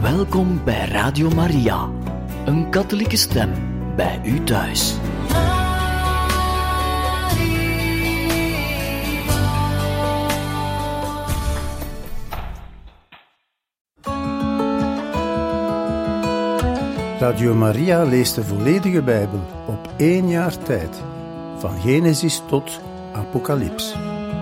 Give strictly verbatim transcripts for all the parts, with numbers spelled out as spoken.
Welkom bij Radio Maria, een katholieke stem bij u thuis. Radio Maria leest de volledige Bijbel op één jaar tijd, van Genesis tot Apocalyps.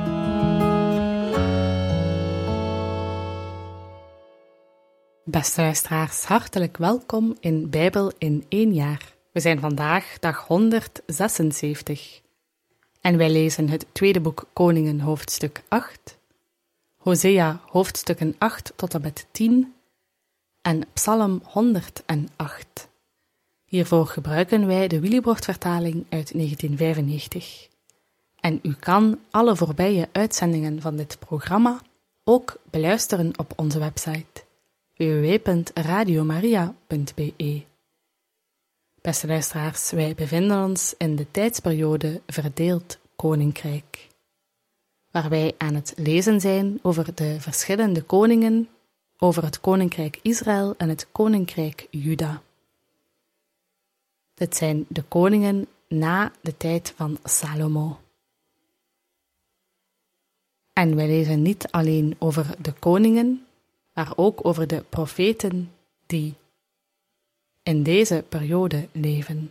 Beste luisteraars, hartelijk welkom in Bijbel in één jaar. We zijn vandaag dag honderdzesenzeventig en wij lezen het tweede boek Koningen hoofdstuk acht, Hosea hoofdstukken acht tot en met tien en Psalm honderdacht. Hiervoor gebruiken wij de Willibrord-vertaling uit negentien vijfennegentig. En u kan alle voorbije uitzendingen van dit programma ook beluisteren op onze website w w w punt radiomaria punt b e. Beste luisteraars, wij bevinden ons in de tijdsperiode Verdeeld Koninkrijk, waar wij aan het lezen zijn over de verschillende koningen, over het Koninkrijk Israël en het Koninkrijk Juda. Dit zijn de koningen na de tijd van Salomo. En wij lezen niet alleen over de koningen, maar ook over de profeten die in deze periode leven.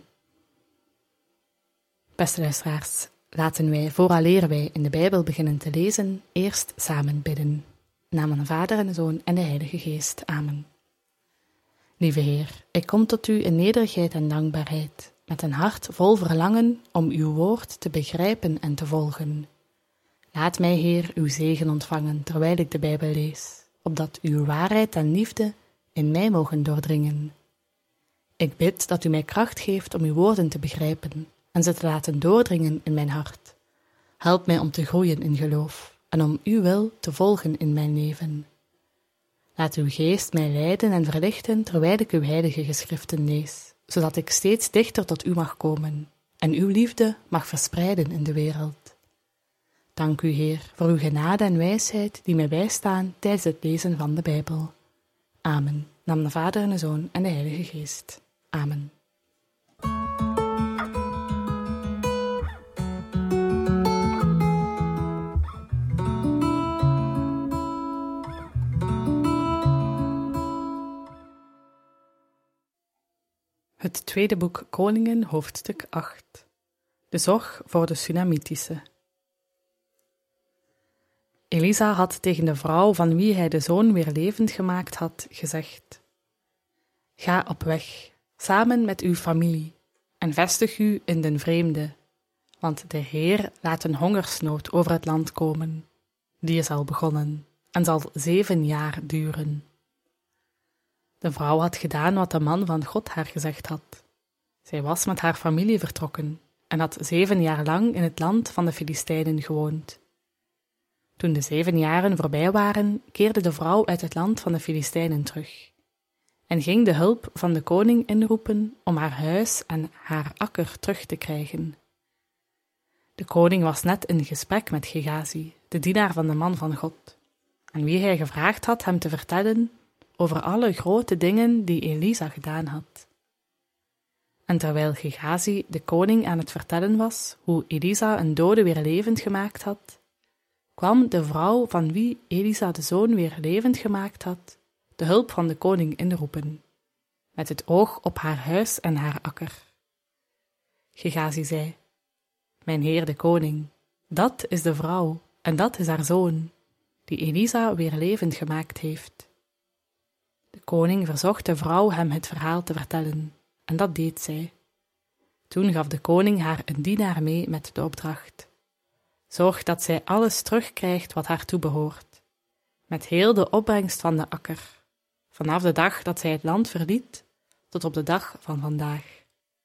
Beste luisteraars, laten wij vooraleer wij in de Bijbel beginnen te lezen, eerst samen bidden. Namen de Vader en de Zoon en de Heilige Geest. Amen. Lieve Heer, ik kom tot u in nederigheid en dankbaarheid, met een hart vol verlangen om uw woord te begrijpen en te volgen. Laat mij, Heer, uw zegen ontvangen terwijl ik de Bijbel lees, opdat uw waarheid en liefde in mij mogen doordringen. Ik bid dat u mij kracht geeft om uw woorden te begrijpen en ze te laten doordringen in mijn hart. Help mij om te groeien in geloof en om uw wil te volgen in mijn leven. Laat uw geest mij leiden en verlichten terwijl ik uw heilige geschriften lees, zodat ik steeds dichter tot u mag komen en uw liefde mag verspreiden in de wereld. Dank u, Heer, voor uw genade en wijsheid die mij bijstaan tijdens het lezen van de Bijbel. Amen. Nam de Vader en de Zoon en de Heilige Geest. Amen. Het tweede boek Koningen, hoofdstuk acht. De zorg voor de Sunamitische. Elisa had tegen de vrouw van wie hij de zoon weer levend gemaakt had, gezegd: Ga op weg, samen met uw familie, en vestig u in den vreemde, want de Heer laat een hongersnood over het land komen. Die is al begonnen, en zal zeven jaar duren. De vrouw had gedaan wat de man van God haar gezegd had. Zij was met haar familie vertrokken en had zeven jaar lang in het land van de Filistijnen gewoond. Toen de zeven jaren voorbij waren, keerde de vrouw uit het land van de Filistijnen terug en ging de hulp van de koning inroepen om haar huis en haar akker terug te krijgen. De koning was net in gesprek met Gehazi, de dienaar van de man van God, aan wie hij gevraagd had hem te vertellen over alle grote dingen die Elisa gedaan had. En terwijl Gehazi de koning aan het vertellen was hoe Elisa een dode weer levend gemaakt had, kwam de vrouw van wie Elisa de zoon weer levend gemaakt had, de hulp van de koning inroepen, met het oog op haar huis en haar akker. Gehazi zei: Mijn heer de koning, dat is de vrouw en dat is haar zoon, die Elisa weer levend gemaakt heeft. De koning verzocht de vrouw hem het verhaal te vertellen, en dat deed zij. Toen gaf de koning haar een dienaar mee met de opdracht: Zorg dat zij alles terugkrijgt wat haar toebehoort, met heel de opbrengst van de akker, vanaf de dag dat zij het land verliet tot op de dag van vandaag.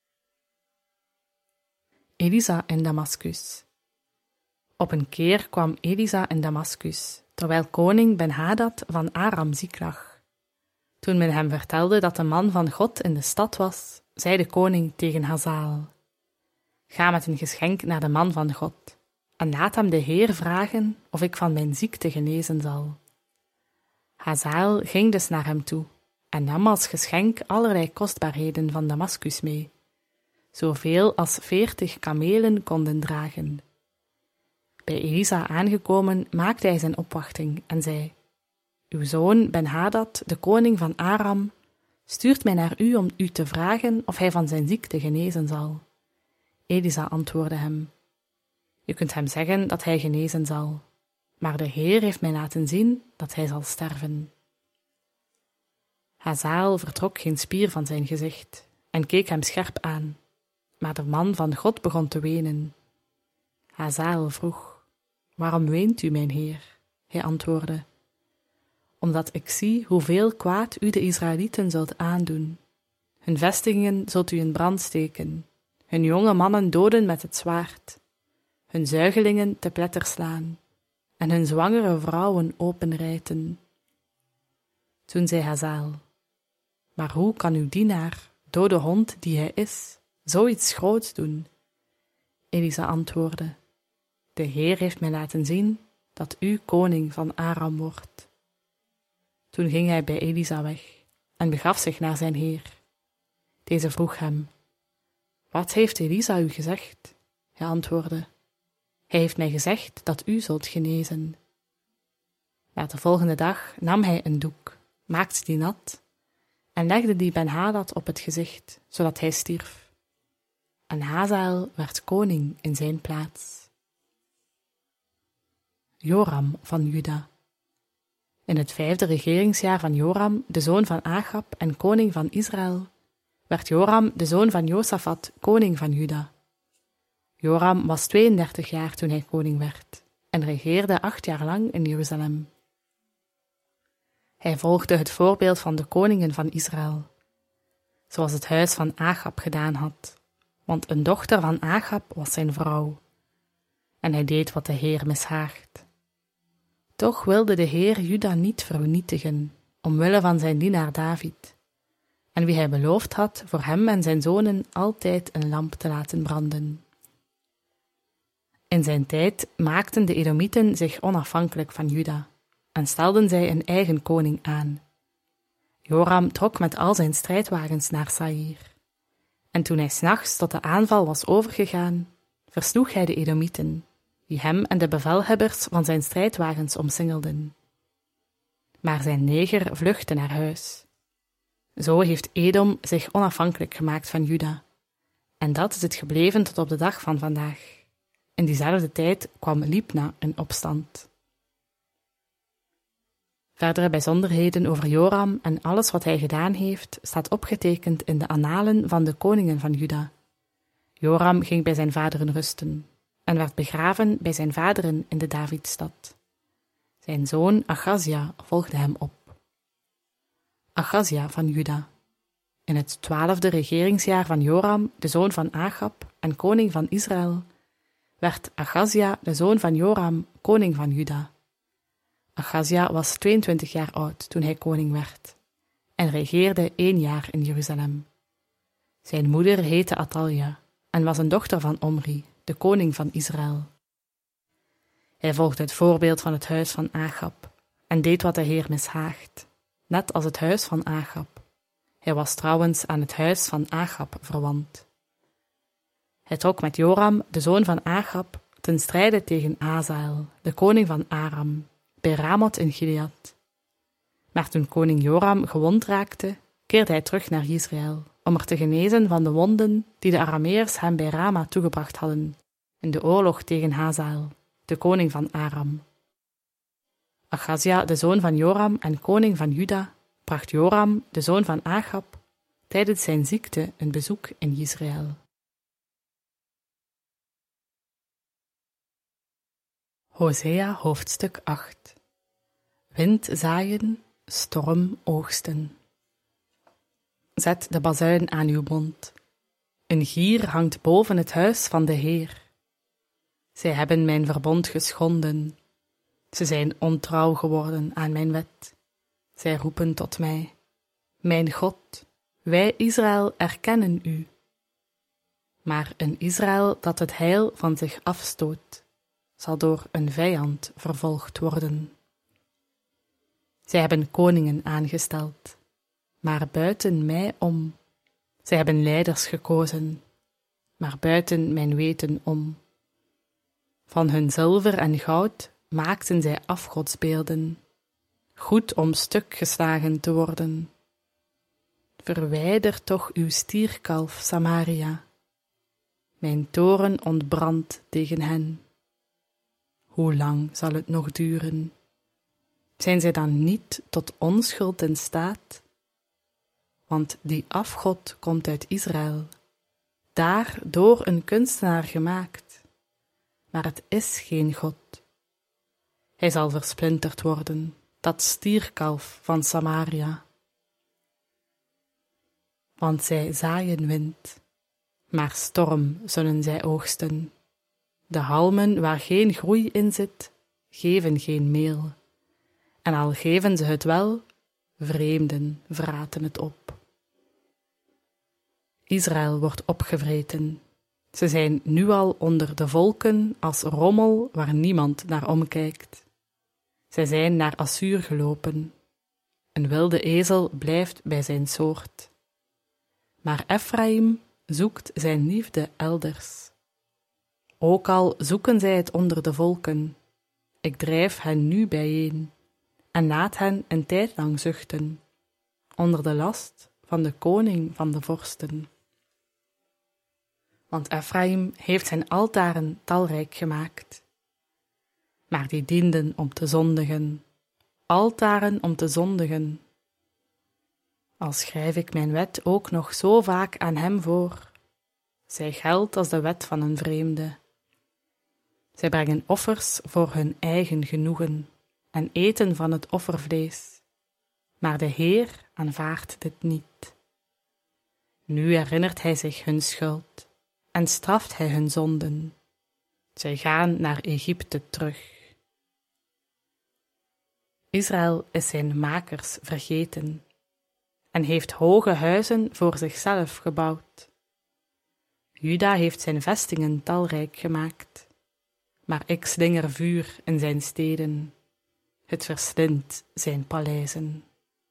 Elisa in Damascus. Op een keer kwam Elisa in Damascus, terwijl koning Ben-Hadad van Aram ziek lag. Toen men hem vertelde dat de man van God in de stad was, zei de koning tegen Hazael: Ga met een geschenk naar de man van God en laat hem de Heer vragen of ik van mijn ziekte genezen zal. Hazael ging dus naar hem toe en nam als geschenk allerlei kostbaarheden van Damaskus mee, zoveel als veertig kamelen konden dragen. Bij Elisa aangekomen maakte hij zijn opwachting en zei: Uw zoon Ben-Hadad, de koning van Aram, stuurt mij naar u om u te vragen of hij van zijn ziekte genezen zal. Elisa antwoordde hem: Je kunt hem zeggen dat hij genezen zal, maar de Heer heeft mij laten zien dat hij zal sterven. Hazael vertrok geen spier van zijn gezicht en keek hem scherp aan, maar de man van God begon te wenen. Hazael vroeg: Waarom weent u, mijn heer? Hij antwoordde: Omdat ik zie hoeveel kwaad u de Israëlieten zult aandoen. Hun vestigingen zult u in brand steken, hun jonge mannen doden met het zwaard, hun zuigelingen te pletter slaan en hun zwangere vrouwen openrijten. Toen zei Hazael: Maar hoe kan uw dienaar, dode hond die hij is, zoiets groots doen? Elisa antwoordde: De Heer heeft mij laten zien dat u koning van Aram wordt. Toen ging hij bij Elisa weg en begaf zich naar zijn heer. Deze vroeg hem: Wat heeft Elisa u gezegd? Hij antwoordde: Hij heeft mij gezegd dat u zult genezen. Na de volgende dag nam hij een doek, maakte die nat en legde die Ben-Hadad op het gezicht, zodat hij stierf. En Hazael werd koning in zijn plaats. Joram van Juda. In het vijfde regeringsjaar van Joram, de zoon van Achab en koning van Israël, werd Joram, de zoon van Josafat, koning van Juda. Joram was tweeëndertig jaar toen hij koning werd en regeerde acht jaar lang in Jeruzalem. Hij volgde het voorbeeld van de koningen van Israël, zoals het huis van Achab gedaan had, want een dochter van Achab was zijn vrouw. En hij deed wat de Heer mishaagt. Toch wilde de Heer Juda niet vernietigen, omwille van zijn dienaar David, en wie hij beloofd had voor hem en zijn zonen altijd een lamp te laten branden. In zijn tijd maakten de Edomieten zich onafhankelijk van Juda en stelden zij een eigen koning aan. Joram trok met al zijn strijdwagens naar Saïr. En toen hij 's nachts tot de aanval was overgegaan, versloeg hij de Edomieten, die hem en de bevelhebbers van zijn strijdwagens omsingelden. Maar zijn leger vluchtte naar huis. Zo heeft Edom zich onafhankelijk gemaakt van Juda. En dat is het gebleven tot op de dag van vandaag. In diezelfde tijd kwam Libna in opstand. Verdere bijzonderheden over Joram en alles wat hij gedaan heeft, staat opgetekend in de annalen van de koningen van Juda. Joram ging bij zijn vaderen rusten en werd begraven bij zijn vaderen in de Davidstad. Zijn zoon Achazia volgde hem op. Achazia van Juda. In het twaalfde regeringsjaar van Joram, de zoon van Achab en koning van Israël, werd Achazia, de zoon van Joram, koning van Juda. Achazia was tweeëntwintig jaar oud toen hij koning werd en regeerde één jaar in Jeruzalem. Zijn moeder heette Atalja en was een dochter van Omri, de koning van Israël. Hij volgde het voorbeeld van het huis van Achab en deed wat de Heer mishaagt, net als het huis van Achab. Hij was trouwens aan het huis van Achab verwant. Hij trok met Joram, de zoon van Achab, ten strijde tegen Hazael, de koning van Aram, bij Ramoth in Gilead. Maar toen koning Joram gewond raakte, keerde hij terug naar Israël, om er te genezen van de wonden die de Arameërs hem bij Rama toegebracht hadden, in de oorlog tegen Hazael, de koning van Aram. Achazia, de zoon van Joram en koning van Juda, bracht Joram, de zoon van Achab, tijdens zijn ziekte een bezoek in Israël. Hosea hoofdstuk acht. Wind zaaien, storm oogsten. Zet de bazuin aan uw mond. Een gier hangt boven het huis van de Heer. Zij hebben mijn verbond geschonden. Ze zijn ontrouw geworden aan mijn wet. Zij roepen tot mij: Mijn God, wij Israël erkennen u. Maar een Israël dat het heil van zich afstoot, zal door een vijand vervolgd worden. Zij hebben koningen aangesteld, maar buiten mij om. Zij hebben leiders gekozen, maar buiten mijn weten om. Van hun zilver en goud maakten zij afgodsbeelden, goed om stuk geslagen te worden. Verwijder toch uw stierkalf, Samaria. Mijn toren ontbrandt tegen hen. Hoe lang zal het nog duren? Zijn zij dan niet tot onschuld in staat? Want die afgod komt uit Israël, daar door een kunstenaar gemaakt. Maar het is geen God. Hij zal versplinterd worden, dat stierkalf van Samaria. Want zij zaaien wind, maar storm zullen zij oogsten. De halmen waar geen groei in zit, geven geen meel. En al geven ze het wel, vreemden vraten het op. Israël wordt opgevreten. Ze zijn nu al onder de volken als rommel waar niemand naar omkijkt. Zij zijn naar Assuur gelopen. Een wilde ezel blijft bij zijn soort. Maar Ephraim zoekt zijn liefde elders. Ook al zoeken zij het onder de volken, ik drijf hen nu bijeen en laat hen een tijd lang zuchten, onder de last van de koning van de vorsten. Want Ephraim heeft zijn altaren talrijk gemaakt, maar die dienden om te zondigen, altaren om te zondigen. Al schrijf ik mijn wet ook nog zo vaak aan hem voor, zij geldt als de wet van een vreemde. Zij brengen offers voor hun eigen genoegen en eten van het offervlees, maar de Heer aanvaardt dit niet. Nu herinnert hij zich hun schuld en straft hij hun zonden. Zij gaan naar Egypte terug. Israël is zijn makers vergeten en heeft hoge huizen voor zichzelf gebouwd. Juda heeft zijn vestingen talrijk gemaakt, maar ik slinger vuur in zijn steden. Het verslindt zijn paleizen.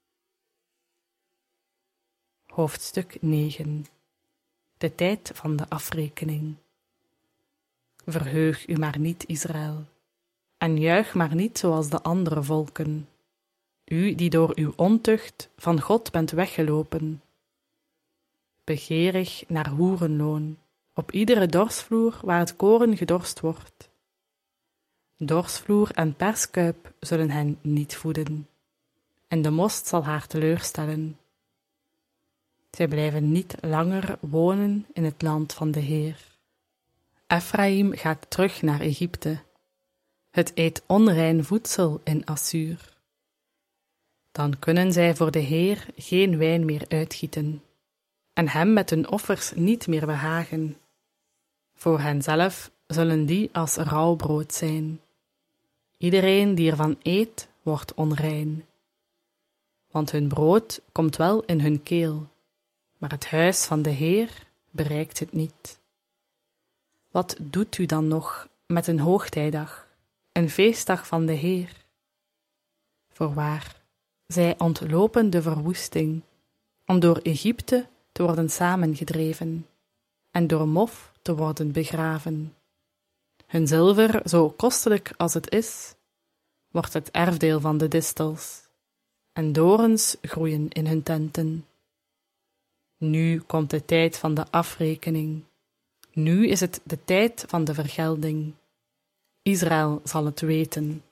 Hoofdstuk negen. De tijd van de afrekening. Verheug u maar niet, Israël, en juich maar niet zoals de andere volken, u die door uw ontucht van God bent weggelopen. Begeerig naar hoerenloon, op iedere dorsvloer waar het koren gedorst wordt. Dorsvloer en perskuip zullen hen niet voeden, en de most zal haar teleurstellen. Zij blijven niet langer wonen in het land van de Heer. Ephraim gaat terug naar Egypte. Het eet onrein voedsel in Assuur. Dan kunnen zij voor de Heer geen wijn meer uitgieten, en hem met hun offers niet meer behagen. Voor henzelf zullen die als rouwbrood zijn. Iedereen die ervan eet, wordt onrein. Want hun brood komt wel in hun keel, maar het huis van de Heer bereikt het niet. Wat doet u dan nog met een hoogtijdag, een feestdag van de Heer? Voorwaar, zij ontlopen de verwoesting, om door Egypte te worden samengedreven en door mof te worden begraven. Hun zilver, zo kostelijk als het is, wordt het erfdeel van de distels, en dorens groeien in hun tenten. Nu komt de tijd van de afrekening. Nu is het de tijd van de vergelding. Israël zal het weten.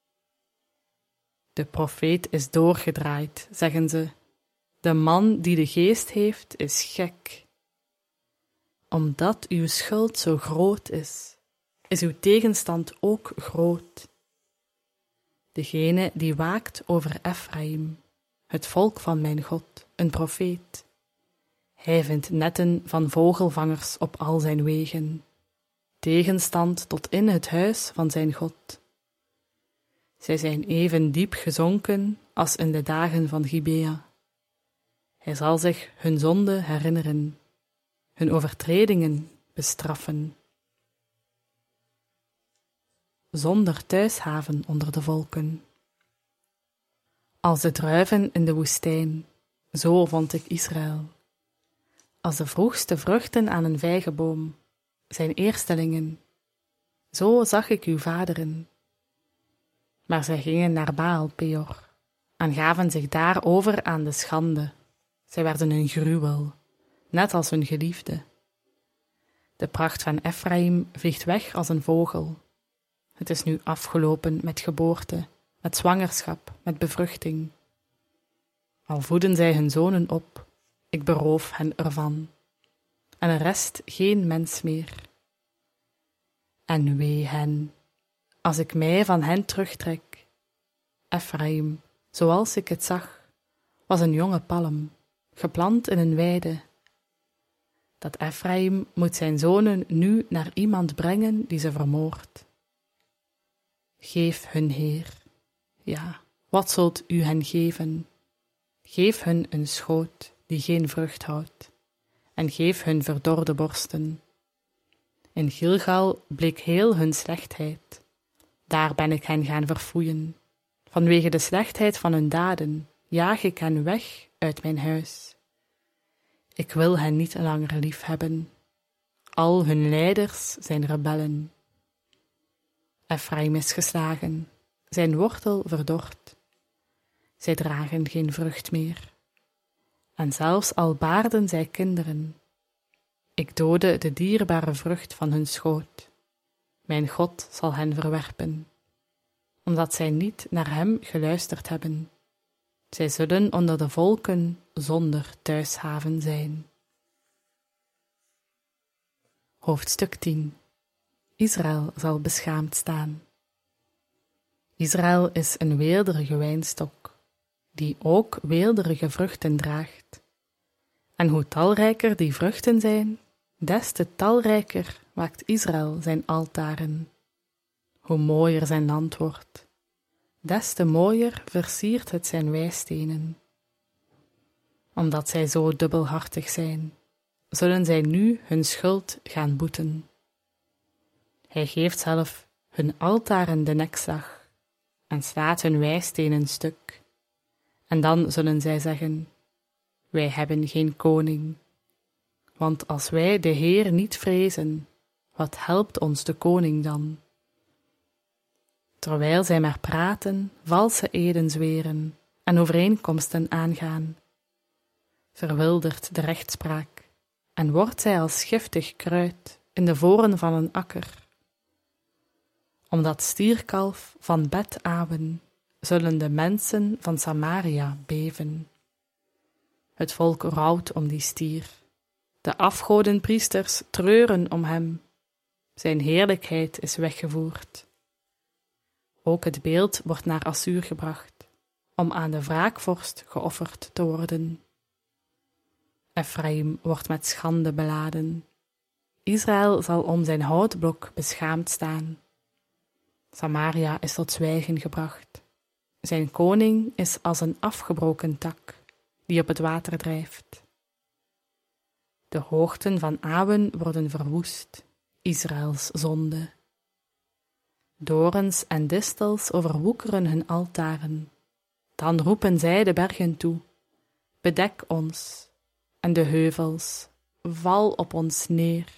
De profeet is doorgedraaid, zeggen ze. De man die de geest heeft, is gek. Omdat uw schuld zo groot is, is uw tegenstand ook groot. Degene die waakt over Ephraim, het volk van mijn God, een profeet. Hij vindt netten van vogelvangers op al zijn wegen, tegenstand tot in het huis van zijn God. Zij zijn even diep gezonken als in de dagen van Gibea. Hij zal zich hun zonde herinneren, hun overtredingen bestraffen. Zonder thuishaven onder de volken. Als de druiven in de woestijn, Zo vond ik Israël. Als de vroegste vruchten aan een vijgenboom, zijn eerstelingen. Zo zag ik uw vaderen. Maar zij gingen naar Baal Peor en gaven zich daar over aan de schande. Zij werden een gruwel, net als hun geliefde. De pracht van Ephraim vliegt weg als een vogel. Het is nu afgelopen met geboorte, met zwangerschap, met bevruchting. Al voeden zij hun zonen op, ik beroof hen ervan. En er rest geen mens meer. En wee hen, als ik mij van hen terugtrek. Ephraim, zoals ik het zag, was een jonge palm, geplant in een weide. Dat Ephraim moet zijn zonen nu naar iemand brengen die ze vermoordt. Geef hun Heer, ja, wat zult u hen geven? Geef hun een schoot die geen vrucht houdt, en geef hun verdorde borsten. In Gilgal bleek heel hun slechtheid. Daar ben ik hen gaan verfoeien. Vanwege de slechtheid van hun daden jaag ik hen weg uit mijn huis. Ik wil hen niet langer lief hebben. Al hun leiders zijn rebellen. Ephraim is geslagen, zijn wortel verdord. Zij dragen geen vrucht meer. En zelfs al baarden zij kinderen. Ik doodde de dierbare vrucht van hun schoot. Mijn God zal hen verwerpen, omdat zij niet naar hem geluisterd hebben. Zij zullen onder de volken zonder thuishaven zijn. Hoofdstuk tien. Israël zal beschaamd staan. Israël is een weelderige wijnstok, die ook weelderige vruchten draagt. En hoe talrijker die vruchten zijn, des te talrijker maakt Israël zijn altaren. Hoe mooier zijn land wordt, des te mooier versiert het zijn wijstenen. Omdat zij zo dubbelhartig zijn, zullen zij nu hun schuld gaan boeten. Hij geeft zelf hun altaren de nekslag en slaat hun wijstenen stuk. En dan zullen zij zeggen, wij hebben geen koning. Want als wij de Heer niet vrezen, wat helpt ons de koning dan? Terwijl zij maar praten, valse eden zweren en overeenkomsten aangaan, verwildert de rechtspraak en wordt zij als giftig kruid in de voren van een akker. Om dat stierkalf van Bet-Awen zullen de mensen van Samaria beven. Het volk rouwt om die stier. De afgodenpriesters treuren om hem. Zijn heerlijkheid is weggevoerd. Ook het beeld wordt naar Assuur gebracht, om aan de wraakvorst geofferd te worden. Ephraim wordt met schande beladen. Israël zal om zijn houtblok beschaamd staan. Samaria is tot zwijgen gebracht. Zijn koning is als een afgebroken tak, die op het water drijft. De hoogten van Awen worden verwoest, Israëls zonde. Dorens en distels overwoekeren hun altaren. Dan roepen zij de bergen toe, bedek ons, en de heuvels, val op ons neer.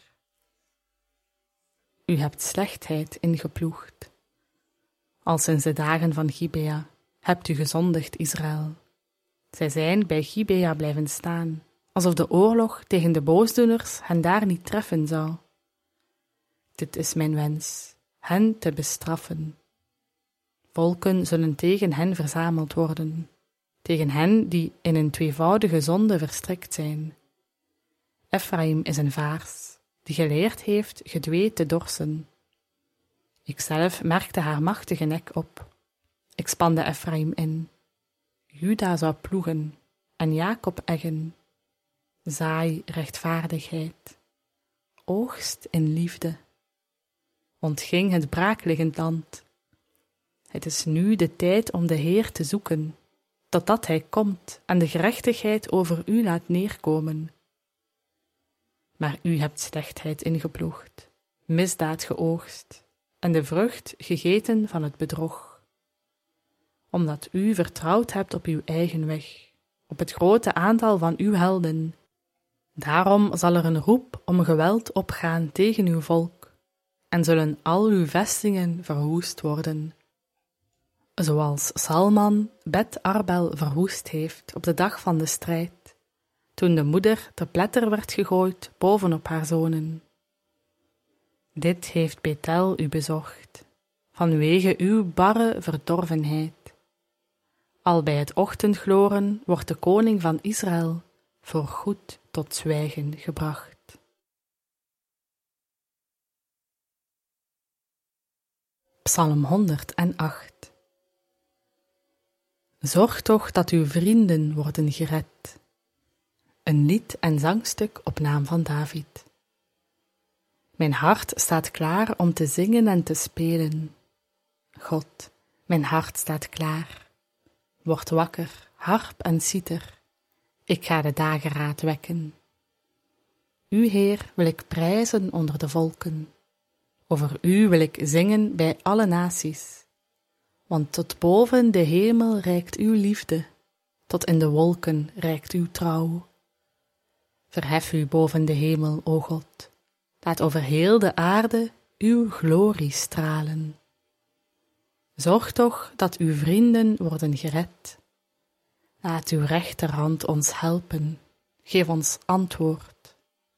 U hebt slechtheid ingeploegd. Al sinds de dagen van Gibea hebt u gezondigd, Israël. Zij zijn bij Gibea blijven staan, alsof de oorlog tegen de boosdoeners hen daar niet treffen zou. Dit is mijn wens, hen te bestraffen. Volken zullen tegen hen verzameld worden, tegen hen die in een tweevoudige zonde verstrikt zijn. Ephraim is een vaars, die geleerd heeft gedwee te dorsen. Ikzelf merkte haar machtige nek op. Ik spande Ephraim in. Juda zou ploegen en Jacob eggen. Zaai rechtvaardigheid. Oogst in liefde. Ontging het braakliggend land. Het is nu de tijd om de Heer te zoeken, totdat hij komt en de gerechtigheid over u laat neerkomen. Maar u hebt slechtheid ingeploegd, misdaad geoogst en de vrucht gegeten van het bedrog. Omdat u vertrouwd hebt op uw eigen weg, op het grote aantal van uw helden. Daarom zal er een roep om geweld opgaan tegen uw volk, en zullen al uw vestingen verwoest worden. Zoals Salman Bet Arbel verwoest heeft op de dag van de strijd, toen de moeder te pletter werd gegooid bovenop haar zonen. Dit heeft Bethel u bezorgd, vanwege uw barre verdorvenheid. Al bij het ochtendgloren wordt de koning van Israël voorgoed tot zwijgen gebracht. Psalm honderdacht. Zorg toch dat uw vrienden worden gered. Een lied en zangstuk op naam van David. Mijn hart staat klaar om te zingen en te spelen. God, mijn hart staat klaar. Word wakker, harp en citer. Ik ga de dageraad wekken. U, Heer, wil ik prijzen onder de volken. Over u wil ik zingen bij alle naties. Want tot boven de hemel reikt uw liefde, tot in de wolken reikt uw trouw. Verhef u boven de hemel, o God. Laat over heel de aarde uw glorie stralen. Zorg toch dat uw vrienden worden gered. Laat uw rechterhand ons helpen. Geef ons antwoord.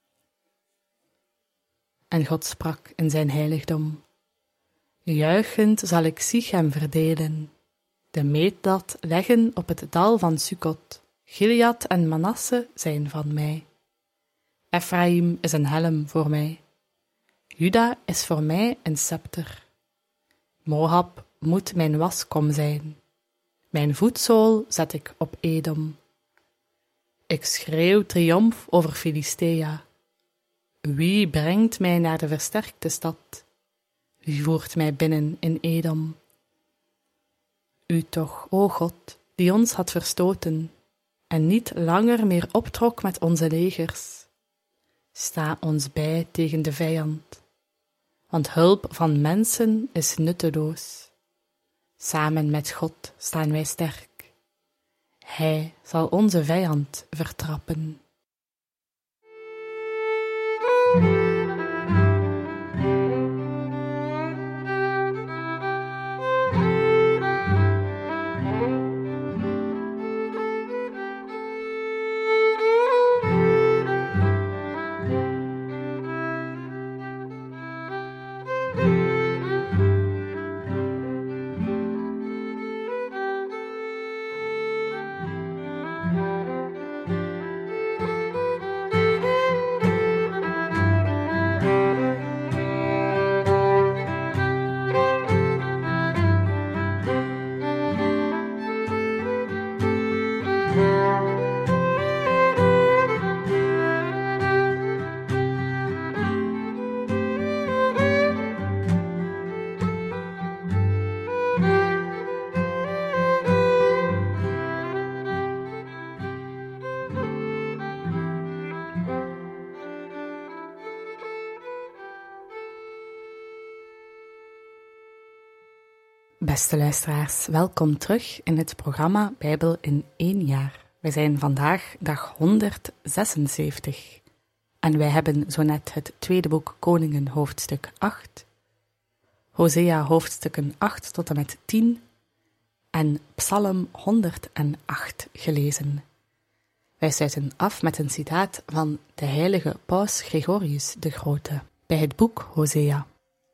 En God sprak in zijn heiligdom. Juichend zal ik Sichem verdelen, de meetlat leggen op het dal van Sukkot. Gilead en Manasse zijn van mij. Ephraim is een helm voor mij. Juda is voor mij een scepter. Moab moet mijn waskom zijn. Mijn voetzool zet ik op Edom. Ik schreeuw triomf over Filistea. Wie brengt mij naar de versterkte stad? Wie voert mij binnen in Edom? U toch, o God, die ons had verstoten en niet langer meer optrok met onze legers. Sta ons bij tegen de vijand, want hulp van mensen is nutteloos. Samen met God staan wij sterk. Hij zal onze vijand vertrappen. Beste luisteraars, welkom terug in het programma Bijbel in één jaar. Wij zijn vandaag dag honderdzesenzeventig en wij hebben zo net het tweede boek Koningen hoofdstuk acht, Hosea hoofdstukken acht tot en met tien en Psalm honderdacht gelezen. Wij sluiten af met een citaat van de heilige paus Gregorius de Grote bij het boek Hosea.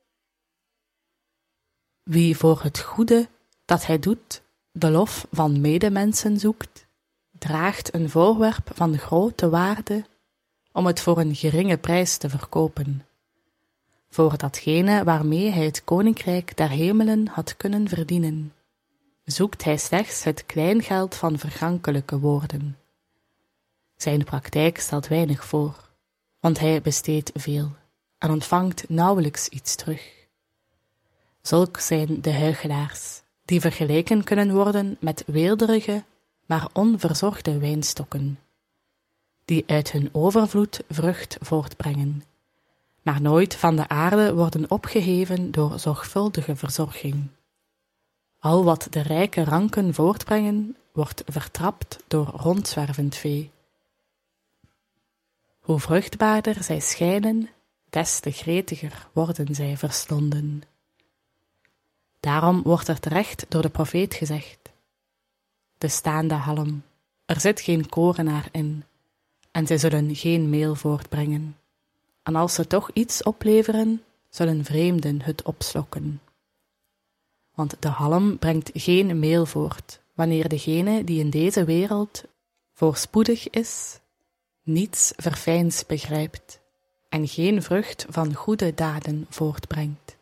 Wie voor het goede dat hij doet de lof van medemensen zoekt, draagt een voorwerp van grote waarde om het voor een geringe prijs te verkopen, voor datgene waarmee hij het koninkrijk der hemelen had kunnen verdienen, zoekt hij slechts het kleingeld van vergankelijke woorden. Zijn praktijk stelt weinig voor, want hij besteedt veel en ontvangt nauwelijks iets terug. Zulk zijn de huichelaars, die vergeleken kunnen worden met weelderige, maar onverzorgde wijnstokken, die uit hun overvloed vrucht voortbrengen, maar nooit van de aarde worden opgeheven door zorgvuldige verzorging. Al wat de rijke ranken voortbrengen, wordt vertrapt door rondzwervend vee. Hoe vruchtbaarder zij schijnen, des te gretiger worden zij verslonden. Daarom wordt er terecht door de profeet gezegd: de staande halm, er zit geen korenaar in, en zij zullen geen meel voortbrengen. En als ze toch iets opleveren, zullen vreemden het opslokken. Want de halm brengt geen meel voort, wanneer degene die in deze wereld voorspoedig is, niets verfijns begrijpt en geen vrucht van goede daden voortbrengt.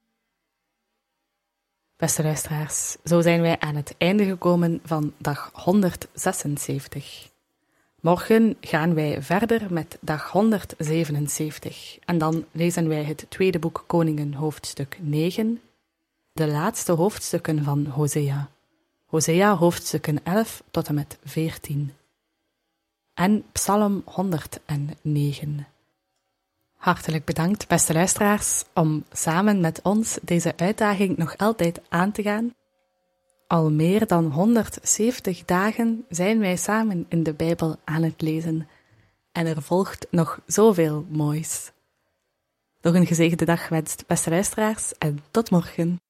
Beste luisteraars, zo zijn wij aan het einde gekomen van dag honderdzesenzeventig. Morgen gaan wij verder met dag honderdzevenenzeventig en dan lezen wij het tweede boek Koningen hoofdstuk negen, de laatste hoofdstukken van Hosea. Hosea hoofdstukken elf tot en met veertien. En Psalm honderdnegen. Hartelijk bedankt, beste luisteraars, om samen met ons deze uitdaging nog altijd aan te gaan. Al meer dan honderdzeventig dagen zijn wij samen in de Bijbel aan het lezen en er volgt nog zoveel moois. Nog een gezegende dag gewenst, beste luisteraars, en tot morgen.